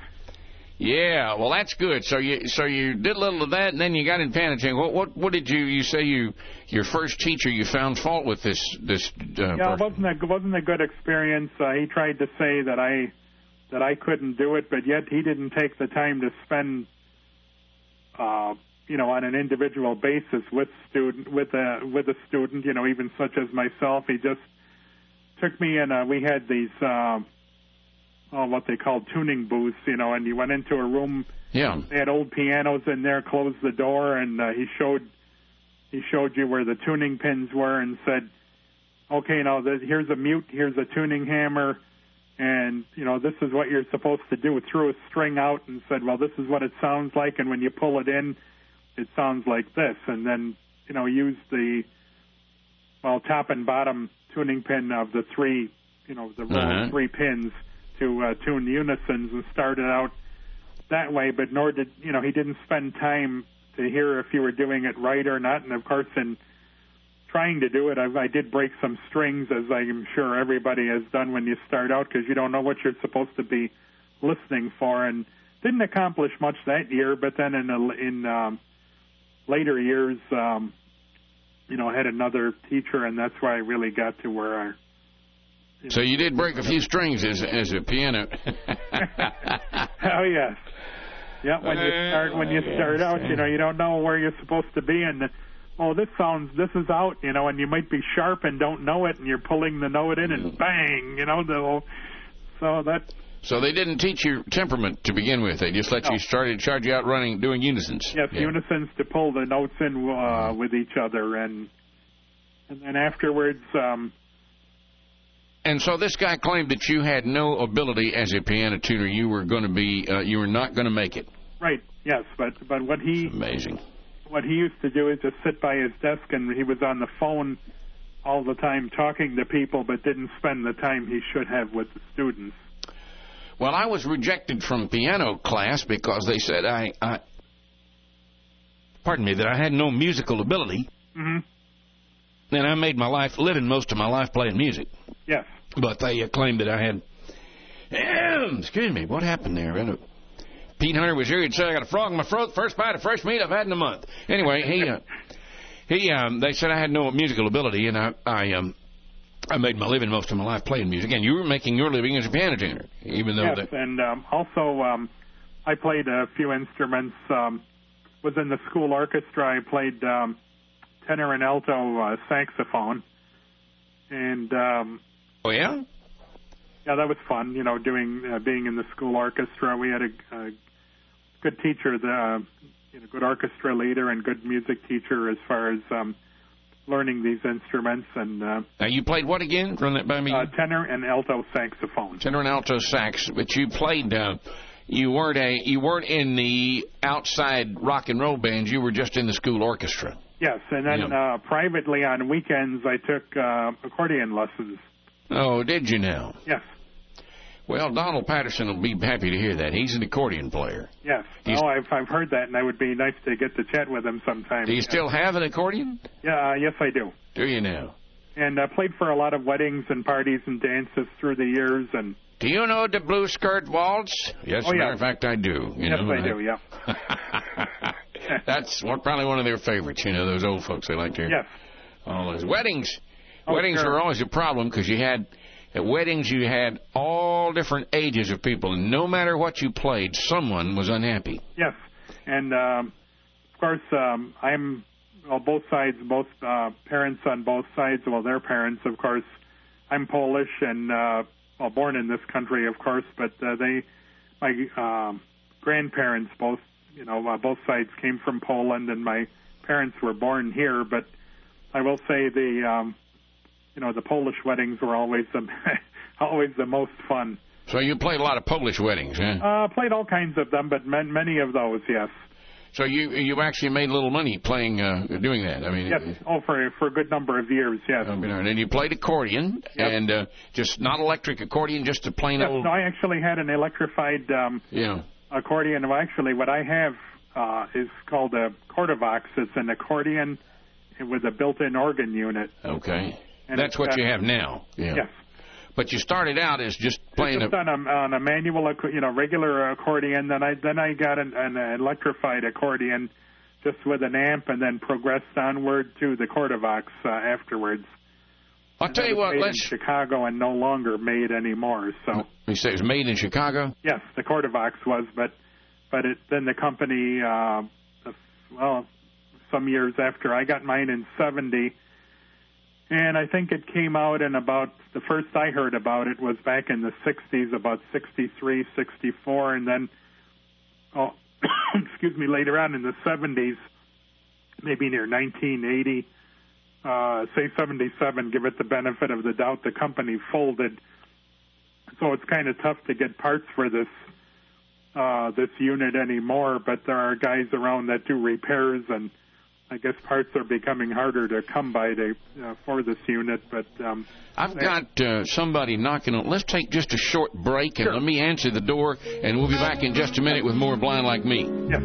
Yeah, well, that's good. So you so you did a little of that, and then you got in panicking. What what what did you you say you your first teacher you found fault with this this? Uh, yeah, it wasn't a wasn't a good experience. Uh, he tried to say that I that I couldn't do it, but yet he didn't take the time to spend, uh, you know, on an individual basis with student with a with a student, you know, even such as myself. He just took me in. A, we had these. Uh, Oh, what they called tuning booths, you know, and you went into a room. Yeah. They had old pianos in there. Closed the door, and uh, he showed he showed you where the tuning pins were, and said, "Okay, now this, here's a mute, here's a tuning hammer, and you know this is what you're supposed to do." Threw a string out and said, "Well, this is what it sounds like, and when you pull it in, it sounds like this." And then you know used the well top and bottom tuning pin of the three, you know, the row uh-huh. of three pins. To uh, tune unisons, and started out that way, but nor did, you know, he didn't spend time to hear if you were doing it right or not. And of course, in trying to do it, I, I did break some strings, as I'm sure everybody has done when you start out, because you don't know what you're supposed to be listening for, and didn't accomplish much that year. But then in a, in um, later years, um, you know, I had another teacher, and that's where I really got to where I. So you did break a few strings as as a piano. Oh yes, yeah. When you start when you start out, you know, you don't know where you're supposed to be, and oh, this sounds this is out, you know, and you might be sharp and don't know it, and you're pulling the note in, and bang, you know, the so that. So they didn't teach you temperament to begin with. They just let no. you started charge you out running doing unisons. Yes, yeah. unisons to pull the notes in uh, with each other, and and then afterwards. Um, And so this guy claimed that you had no ability as a piano tuner. You were going to be, uh, you were not going to make it. Right. Yes, but but what he It's amazing. What he used to do is just sit by his desk, and he was on the phone all the time talking to people, but didn't spend the time he should have with the students. Well, I was rejected from piano class because they said I, I pardon me, that I had no musical ability. Mm-hmm. And I made my life, living most of my life playing music. Yes. But they uh, claimed that I had, excuse me, what happened there? Pete Hunter was here. He'd say, I got a frog in my throat, first bite of fresh meat I've had in a month. Anyway, he, uh, he, um, they said I had no musical ability, and I, I, um, I made my living most of my life playing music. And you were making your living as a piano tuner, even though yes, that... and um, also um, I played a few instruments. Um, was in the school orchestra. I played um, tenor and alto uh, saxophone, and um, oh yeah, yeah, that was fun. You know, doing uh, being in the school orchestra. We had a, a good teacher, the uh, you know, good orchestra leader, and good music teacher as far as um, learning these instruments. And uh, now you played what again? Run that by me. Uh, tenor and alto saxophone. Tenor and alto sax, but you played. Uh, you weren't a you weren't in the outside rock and roll bands. You were just in the school orchestra. Yes, and then yeah. uh, privately on weekends I took uh, accordion lessons. Oh, did you now? Yes. Well, Donald Patterson will be happy to hear that. He's an accordion player. Yes. He's, oh, I've I've heard that, and it would be nice to get to chat with him sometime. Do you yeah. still have an accordion? Yeah, uh, yes, I do. Do you now? And I uh, played for a lot of weddings and parties and dances through the years. And do you know the Blue Skirt Waltz? Yes, oh, as a matter yeah. of fact, I do. You yes, know, I do, yeah. That's one, probably one of their favorites, you know, those old folks. They like to hear yes. all those. Weddings, oh, weddings sure. were always a problem because you had, at weddings you had all different ages of people, and no matter what you played, someone was unhappy. Yes, and um, of course, um, I'm, well, both sides, both uh, parents on both sides, well, their parents, of course, I'm Polish and, uh, well, born in this country, of course, but uh, they, my um, grandparents, both you know uh, both sides came from Poland, and my parents were born here. But I will say the um, you know the Polish weddings were always the always the most fun. So you played a lot of Polish weddings, huh? Uh, played all kinds of them, but man, many of those, yes. So you you actually made a little money playing, uh, doing that. I mean, yes. Oh, for for a good number of years, yes. Uh, and then you played accordion, yep. and uh, just not electric accordion, just a plain yes, old. No, I actually had an electrified um, yeah. accordion. Well, actually, what I have uh, is called a Cordovox. It's an accordion with a built-in organ unit. Okay, and that's what you have now. Yeah. Yes. But you started out as just playing just a... on a on a manual, you know, regular accordion. Then I then I got an, an electrified accordion, just with an amp, and then progressed onward to the Cordovox uh, afterwards. I'll and tell you what. Made Let's. in Chicago and no longer made anymore. So. You say it was made in Chicago? Yes, the Cordovox was, but but it, then the company, uh, well, some years after I got mine in seventy. And I think it came out in about, the first I heard about it was back in the sixties, about sixty-three, sixty-four, and then, oh, excuse me, later on in the seventies, maybe near nineteen eighty, uh, say seventy-seven, give it the benefit of the doubt, the company folded. So it's kind of tough to get parts for this uh, this unit anymore, but there are guys around that do repairs, and I guess parts are becoming harder to come by to, uh, for this unit, but... Um, I've got uh, somebody knocking on... Let's take just a short break, and sure. let me answer the door, and we'll be back in just a minute with more Blind Like Me. Yes.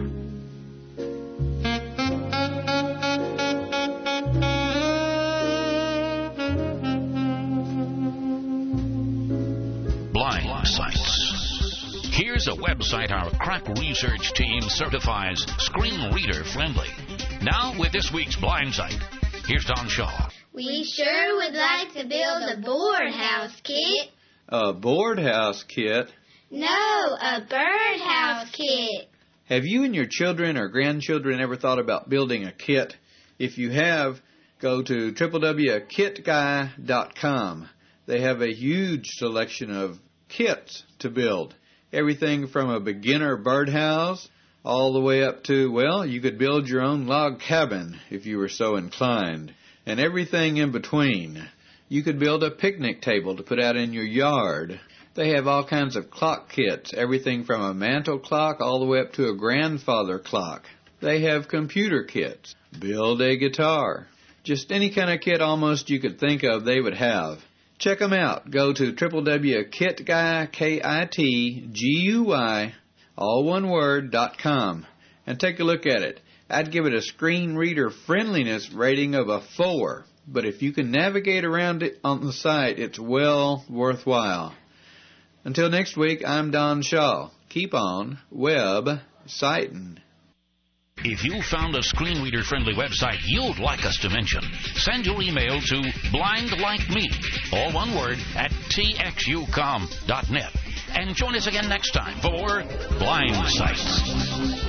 Blind Sites. Here's a website our crack research team certifies screen reader friendly. Now, with this week's Blind Site, here's Don Shaw. We sure would like to build a board house, Kit. A board house, Kit? No, a birdhouse, Kit. Have you and your children or grandchildren ever thought about building a kit? If you have, go to w w w dot kit guy dot com. They have a huge selection of kits to build. Everything from a beginner birdhouse all the way up to, well, you could build your own log cabin if you were so inclined, and everything in between. You could build a picnic table to put out in your yard. They have all kinds of clock kits, everything from a mantle clock all the way up to a grandfather clock. They have computer kits. Build a guitar. Just any kind of kit almost you could think of they would have. Check them out. Go to w w w dot kit guy, K I T G U Y, all one word, dot com, and take a look at it. I'd give it a screen reader friendliness rating of a four, but if you can navigate around it on the site, it's well worthwhile. Until next week, I'm Don Shaw. Keep on web-siting. If you found a screen reader friendly website you'd like us to mention, send your email to blindlikeme, all one word, at t x u com dot net. And join us again next time for Blind Sites.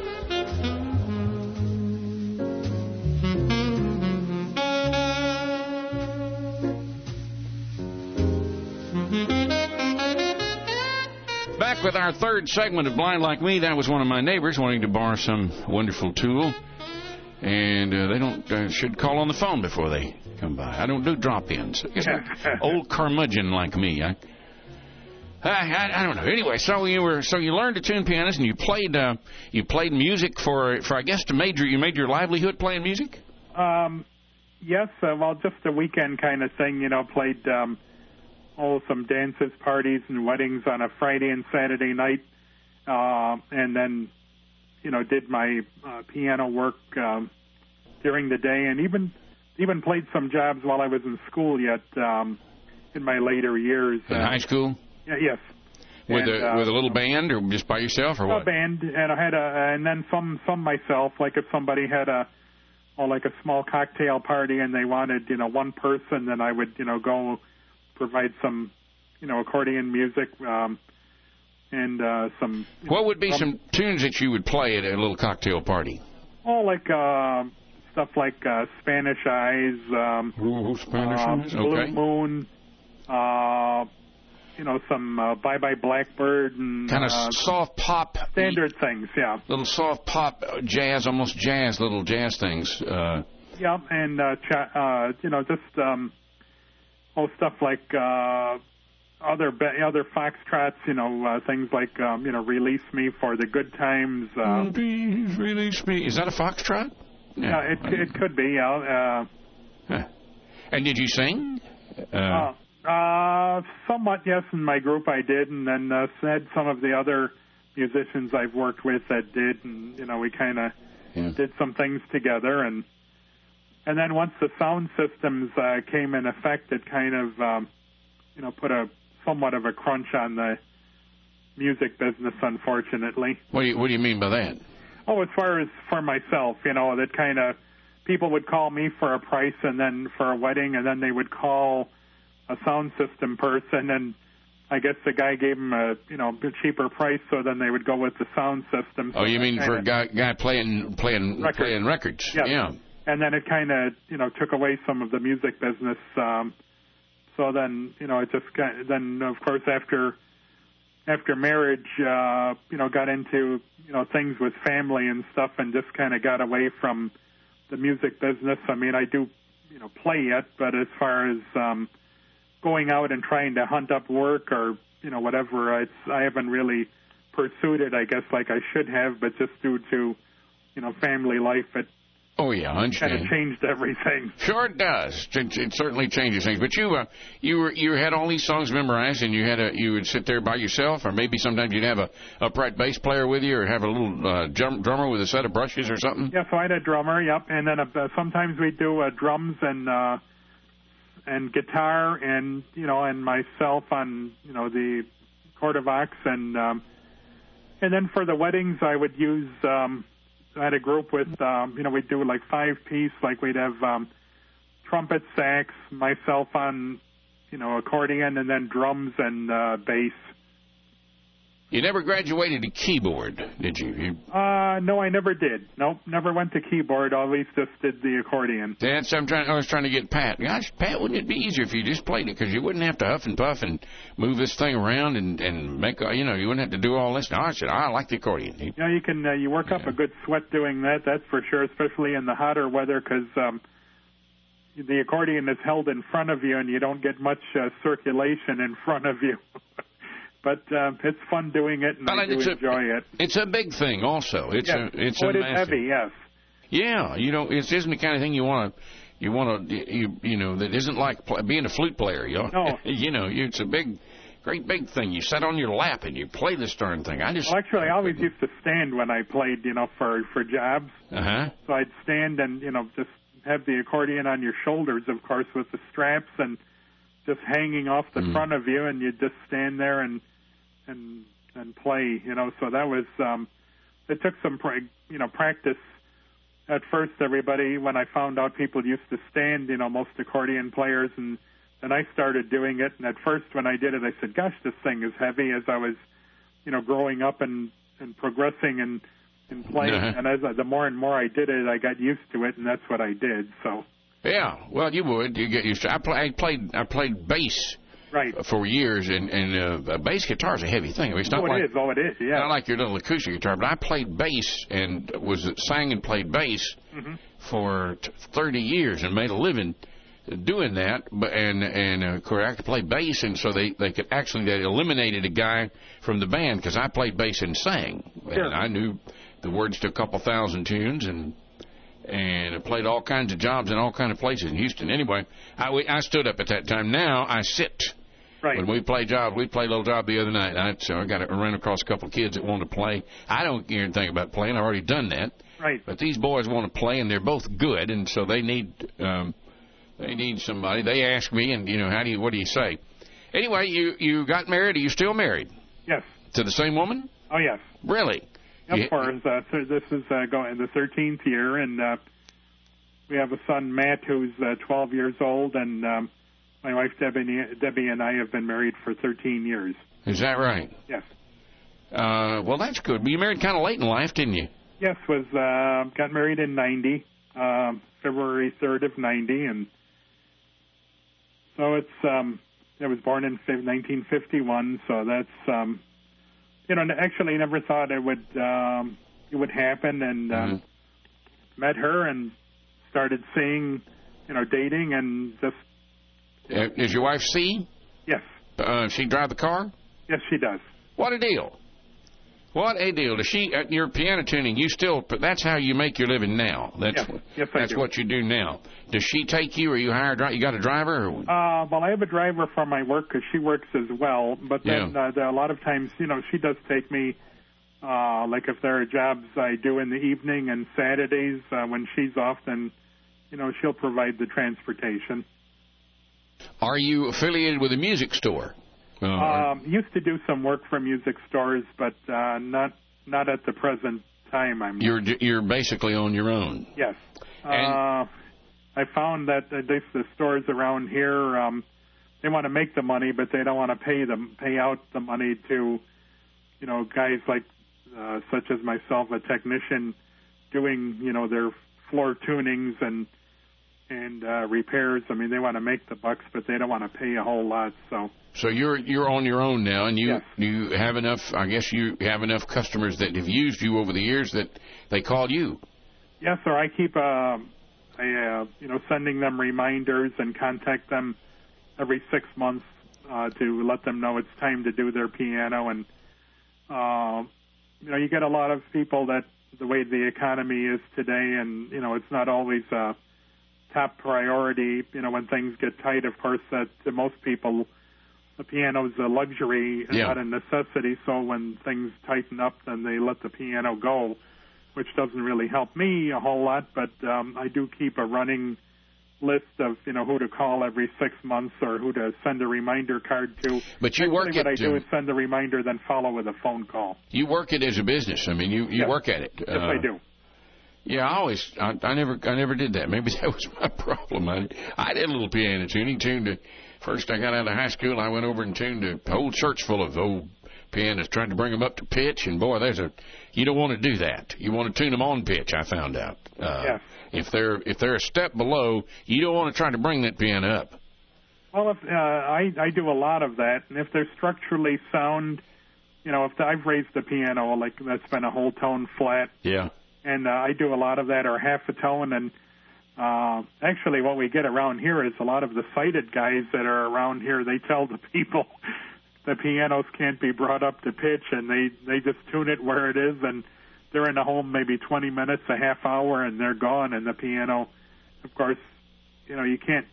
Back with our third segment of Blind Like Me. That was one of my neighbors wanting to borrow some wonderful tool. And uh, they don't uh, should call on the phone before they come by. I don't do drop-ins. Old curmudgeon like me. I, I, I, I don't know. Anyway, so you were so you learned to tune pianos and you played uh, you played music for for I guess to major you made your livelihood playing music. Um, yes. Uh, well, just a weekend kind of thing. You know, played. Um, Oh, some dances, parties, and weddings on a Friday and Saturday night, uh, and then, you know, did my uh, piano work um, during the day, and even even played some jobs while I was in school yet um, in my later years. In uh, high school? Yeah, yes. With and, a uh, with a little band, or just by yourself, or what? A band, and I had a, and then some some myself. Like if somebody had a, oh, like a small cocktail party, and they wanted, you know, one person, then I would, you know, go. Provide some, you know, accordion music um, and uh, some... What would be um, some tunes that you would play at a little cocktail party? Oh, like uh, stuff like uh, Spanish Eyes, um, Ooh, Spanish uh, Eyes? Blue Okay. Moon, uh, you know, some uh, Bye Bye Blackbird and kind of uh, soft pop, standard things, yeah. Little soft pop, jazz, almost jazz, little jazz things. Uh, yeah, and uh, cha- uh, you know, just um, oh, stuff like uh, other be- other foxtrots, you know, uh, things like um, you know, Release Me for the Good Times. Uh, Please release me. Is that a foxtrot? Yeah, it it could be. Yeah. Uh, huh. And did you sing? Uh, uh, uh, somewhat, yes. In my group, I did, and then uh, had some of the other musicians I've worked with that did, and you know, we kind of yeah. did some things together, and and then once the sound systems uh, came in effect, it kind of um, you know, put a somewhat of a crunch on the music business, unfortunately. What do you What do you mean by that? Oh, as far as for myself, you know, that kind of people would call me for a price, and then for a wedding, and then they would call a sound system person, and I guess the guy gave them a you know a cheaper price, so then they would go with the sound system. So oh, you mean kinda, for a guy guy playing playing records. playing records? Yes. Yeah. And then it kind of you know took away some of the music business. Um, so then you know it just kind of, then of course after after marriage, uh, you know got into you know things with family and stuff, and just kind of got away from the music business. I mean, I do you know play it, but as far as um, going out and trying to hunt up work or you know whatever, it's I haven't really pursued it, I guess, like I should have, but just due to you know family life, it Oh yeah, I understand. kind of changed everything. Sure, it does. It, it certainly changes things. But you, uh, you were you had all these songs memorized, and you had a you would sit there by yourself, or maybe sometimes you'd have a upright bass player with you, or have a little uh, drum, drummer with a set of brushes or something. Yeah, so I had a drummer. Yep, and then uh, sometimes we do uh, drums and uh, and guitar, and you know, and myself on you know the Cordovox, and um, and then for the weddings I would use. Um, I had a group with, um, you know, we'd do like five piece, like we'd have um, trumpet, sax, myself on, you know, accordion, and then drums and uh, bass. You never graduated to keyboard, did you? you... Uh, no, I never did. Nope, never went to keyboard. Always just did the accordion. That's I'm trying. I was trying to get Pat. Gosh, Pat, wouldn't it be easier if you just played it? Because you wouldn't have to huff and puff and move this thing around and and make. You know, you wouldn't have to do all this. No, I said I like the accordion. He, yeah, you can. Uh, you work up yeah. a good sweat doing that. That's for sure, especially in the hotter weather, because um, the accordion is held in front of you, and you don't get much uh, circulation in front of you. But uh, it's fun doing it, and well, I do enjoy a, it. It's a big thing, also. It's yes. a it's oh, a it is massive. heavy, yes. Yeah, you know, it isn't the kind of thing you want to, you want to, you you know, that isn't like pl- being a flute player. You know, no. you know, it's a big, great big thing. You sit on your lap and you play this darn thing. I just well, actually, I always used to stand when I played, you know, for for jobs. Uh huh. So I'd stand and you know just have the accordion on your shoulders, of course, with the straps and just hanging off the mm. front of you, and you'd just stand there and. and and play, you know, so that was, um, it took some, pra- you know, practice. At first, everybody, when I found out people used to stand, you know, most accordion players, and then I started doing it, and at first when I did it, I said, gosh, this thing is heavy, as I was, you know, growing up and, and progressing and, and playing, uh-huh. and as I, the more and more I did it, I got used to it, and that's what I did, so. Yeah, well, you would, you get used to it. I, play, I played, I played bass. Right. For years, and, and uh, bass guitar is a heavy thing. I mean, it's not oh, it like, is. Oh, it is, yeah. Not like your little acoustic guitar, but I played bass and was sang and played bass mm-hmm. for t- thirty years and made a living doing that. But and and uh, of course I could play bass, and so they, they could actually they eliminated a guy from the band because I played bass and sang, sure. and I knew the words to a couple thousand tunes and. And I played all kinds of jobs in all kinds of places in Houston. Anyway, I, we, I stood up at that time. Now I sit. Right. When we play jobs, we played a little job the other night. I, so I got to run across a couple of kids that want to play. I don't care anything about playing. I've already done that. Right. But these boys want to play, and they're both good, and so they need um, they need somebody. They ask me, and you know, how do you what do you say? Anyway, you you got married. Are you still married? Yes. To the same woman? Oh yes. Really? Of you, course. Uh, so this is uh, going the thirteenth year, and uh, we have a son, Matt, who's uh, twelve years old, and um, my wife, Debbie, Debbie, and I have been married for thirteen years. Is that right? Yes. Uh, well, that's good. But you married kind of late in life, didn't you? Yes, was uh, got married in ninety, um, February third of ninety, and so it's um, I was born in nineteen fifty-one, so that's, um, you know, actually never thought it would um, it would happen, and um, mm-hmm. met her and started seeing, you know, dating, and just. Uh, is your wife C? Yes. Uh, she drive the car? Yes, she does. What a deal. What a deal. Does she, uh, your piano tuning, you still, that's how you make your living now. That's, yes, yes I That's do. what you do now. Does she take you, or you hire, you got a driver? Or? Uh, well, I have a driver for my work because she works as well. But then Yeah. uh, there are a lot of times, you know, she does take me, uh, like if there are jobs I do in the evening and Saturdays uh, when she's off, then, you know, she'll provide the transportation. Are you affiliated with a music store? Uh, Um, used to do some work for music stores, but uh, not not at the present time. I'm you're you're basically on your own. Yes. And uh, I found that at least the stores around here, um, they want to make the money, but they don't want to pay them pay out the money to, you know, guys like uh, such as myself, a technician, doing, you know, their floor tunings and and uh, repairs. I mean, they want to make the bucks, but they don't want to pay a whole lot. So. So you're you're on your own now, and you Yes. you have enough. I guess you have enough customers that have used you over the years that they call you. Yes, sir. I keep uh, I, uh, you know, sending them reminders and contact them every six months uh, to let them know it's time to do their piano. And uh, you know, you get a lot of people that the way the economy is today, and you know, it's not always a top priority. You know, when things get tight, of course, that to most people. The piano is a luxury and yeah. not a necessity, so when things tighten up, then they let the piano go, which doesn't really help me a whole lot, but um, I do keep a running list of, you know, who to call every six months or who to send a reminder card to. But you Actually, work what it... I do uh, is send a reminder, then follow with a phone call. You work it as a business. I mean, you, you yes. work at it. Yes, uh, I do. Yeah, I always, I, I never, I never did that. Maybe that was my problem. I, I did a little piano tuning. Tuned to, first I got out of high school, I went over and tuned a whole church full of old pianists, tried to bring them up to pitch. And boy, there's a, you don't want to do that. You want to tune them on pitch. I found out. Uh, yes. If they're, if they're a step below, you don't want to try to bring that piano up. Well, if uh, I, I do a lot of that, and if they're structurally sound, you know, if the, I've raised the piano like that's been a whole tone flat. Yeah. And uh, I do a lot of that, or half a tone. And uh, actually what we get around here is a lot of the sighted guys that are around here, they tell the people the pianos can't be brought up to pitch, and they, they just tune it where it is, and they're in the home maybe twenty minutes, a half hour, and they're gone. And the piano, of course, you know, you can't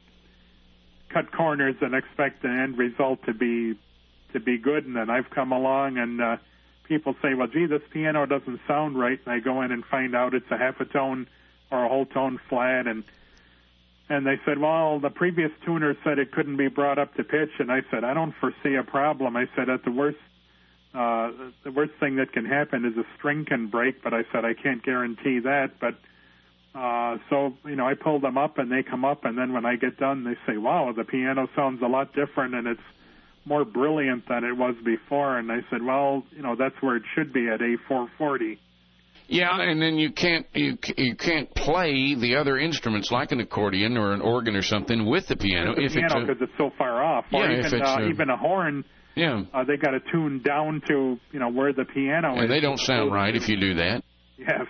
cut corners and expect the end result to be to be good. And then I've come along and uh, people say, well, gee, this piano doesn't sound right. And I go in and find out it's a half a tone or a whole tone flat. And and they said, well, the previous tuner said it couldn't be brought up to pitch. And I said, I don't foresee a problem. I said, at the worst, uh, the worst thing that can happen is a string can break. But I said, I can't guarantee that. But uh, so, you know, I pull them up and they come up. And then when I get done, they say, wow, the piano sounds a lot different and it's more brilliant than it was before. And I said, well, you know, that's where it should be at A four forty. Yeah, and then you can't you you can't play the other instruments like an accordion or an organ or something with the piano the if piano it's because it's so far off. Yeah, or if even it's uh, a, even a horn. Yeah, uh, they got to tune down to, you know, where the piano and is. they don't sound right if you do that. Yes.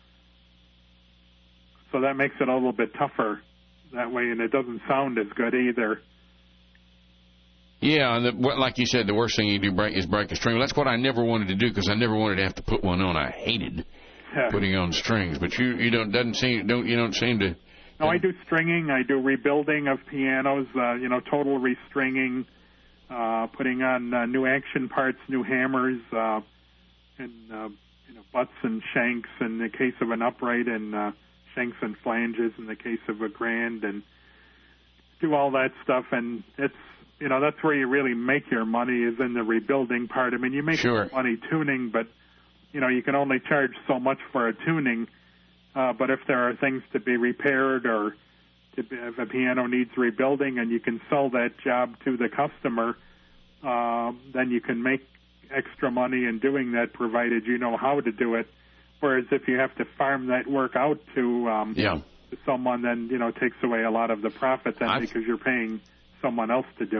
So that makes it a little bit tougher that way, and it doesn't sound as good either. Yeah, and the, like you said, the worst thing you do break is break a string. That's what I never wanted to do because I never wanted to have to put one on. I hated Yeah. putting on strings. But you you don't doesn't seem don't you don't seem to. No, I do stringing. I do rebuilding of pianos. Uh, you know, total restringing, uh, putting on uh, new action parts, new hammers, uh, and uh, you know, butts and shanks in the case of an upright, and uh, shanks and flanges in the case of a grand, and do all that stuff. And it's, you know, that's where you really make your money, is in the rebuilding part. I mean, you make Sure. money tuning, but you know, you can only charge so much for a tuning. Uh, but if there are things to be repaired, or to be, if a piano needs rebuilding, and you can sell that job to the customer, uh, then you can make extra money in doing that, provided you know how to do it. Whereas if you have to farm that work out to, um, Yeah. to someone, then, you know, it takes away a lot of the profit then, I've- because you're paying someone else to do it.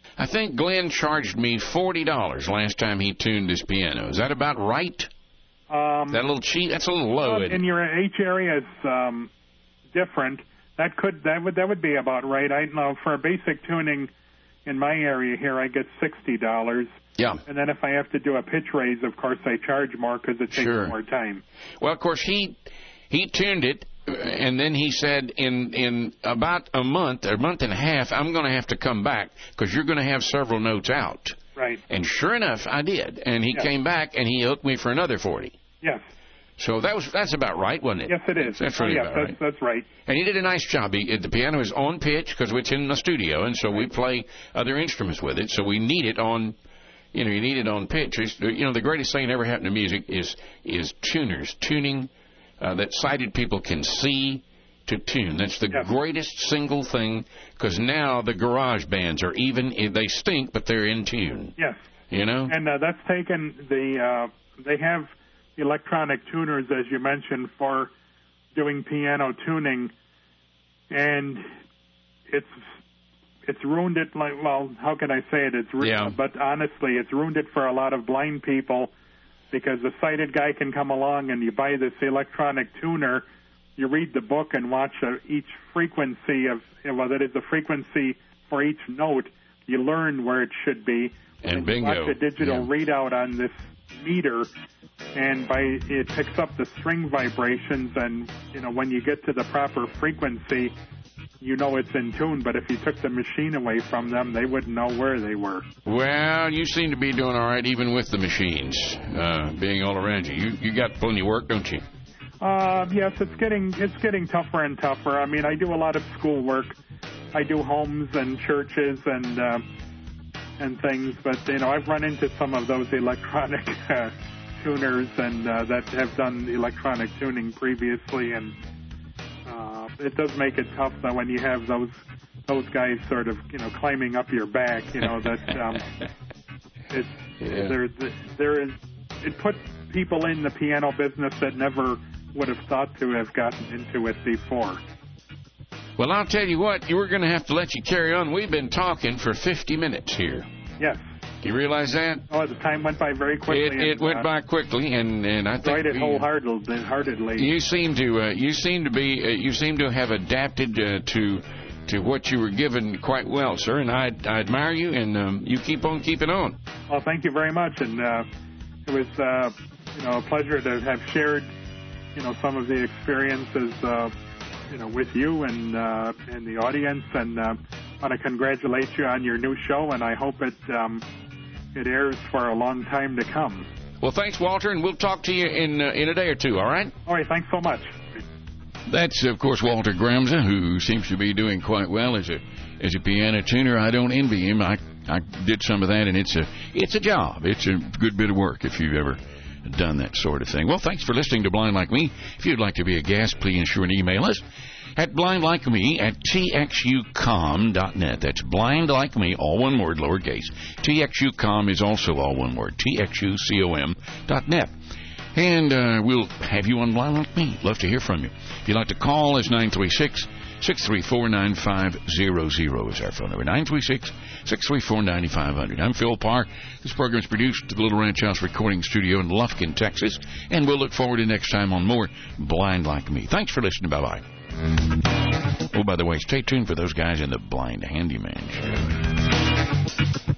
I think Glenn charged me forty dollars last time he tuned his piano. Is that about right? Um, Is that a little cheap? That's a little low. Well, isn't in it? your each area is um, different. That could that would that would be about right. I know for a basic tuning in my area here, I get sixty dollars. Yeah. And then if I have to do a pitch raise, of course, I charge more because it takes Sure. more time. Well, of course, he he tuned it, and then he said in in about a month, or a month and a half, I'm going to have to come back because you're going to have several notes out. Right. And sure enough, I did. And he Yes. came back, and he hooked me for another forty. Yes. So that was that's about right, wasn't it? Yes, it is. That's oh, really yes, about that's, right. that's right. And he did a nice job. He, the piano is on pitch because it's in the studio, and so we play other instruments with it. So we need it on, you know, you need it on pitch. It's, you know, the greatest thing that ever happened to music is is tuners, tuning uh, that sighted people can see to tune. That's the Yes. greatest single thing because now the garage bands are even, they stink, but they're in tune. Yes. You know? And uh, that's taken the, uh, they have electronic tuners, as you mentioned, for doing piano tuning, and it's it's ruined it. Like, well, how can I say it? It's ru- Yeah. But honestly, it's ruined it for a lot of blind people because the sighted guy can come along and you buy this electronic tuner, you read the book and watch uh, each frequency of, well, that is the frequency for each note. You learn where it should be. And you bingo. watch a digital Yeah. readout on this meter, and by it picks up the string vibrations, and you know when you get to the proper frequency, you know it's in tune. But if you took the machine away from them, they wouldn't know where they were. Well, you seem to be doing all right even with the machines uh, being all around you. You you got plenty of work, don't you? Uh, yes, it's getting it's getting tougher and tougher. I mean, I do a lot of school work. I do homes and churches and uh, and things, but you know I've run into some of those electronic uh, tuners and uh, that have done electronic tuning previously, and uh, it does make it tough though when you have those those guys sort of you know climbing up your back. You know that um, it Yeah. there there is it put people in the piano business that never would have thought to have gotten into it before. Well, I'll tell you what, you were going to have to let you carry on. We've been talking for fifty minutes here. Yes. You realize that? Oh, the time went by very quickly. It, it and, went uh, by quickly, and, and I think enjoyed it we- wholeheartedly. heartedly. you seem to uh, you seem to be uh, you seem to have adapted uh, to to what you were given quite well, sir. And I, I admire you, and um, you keep on keeping on. Well, thank you very much, and uh, it was uh, you know a pleasure to have shared you know some of the experiences uh, you know with you and uh, and the audience, and uh, I want to congratulate you on your new show, and I hope it um, it airs for a long time to come. Well, thanks, Walter, and we'll talk to you in uh, in a day or two. All right? All right, thanks so much. That's, of course, Walter Gramza, who seems to be doing quite well as a as a piano tuner. I don't envy him. I I did some of that, and it's a it's a job. It's a good bit of work if you've ever done that sort of thing. Well, thanks for listening to Blind Like Me. If you'd like to be a guest, please ensure and email us at blindlikeme at t x u com dot net. That's blind like me, all one word, lowercase. T X U com is also all one word. T X U com dot net. And uh, we'll have you on Blind Like Me. Love to hear from you. If you'd like to call, it's nine three six, six three four, nine five zero zero is our phone number. nine three six, six three four, nine five zero zero. I'm Phil Parr. This program is produced at the Little Ranch House Recording Studio in Lufkin, Texas. And we'll look forward to next time on more Blind Like Me. Thanks for listening. Bye-bye. Oh, by the way, stay tuned for those guys in the Blind Handyman show.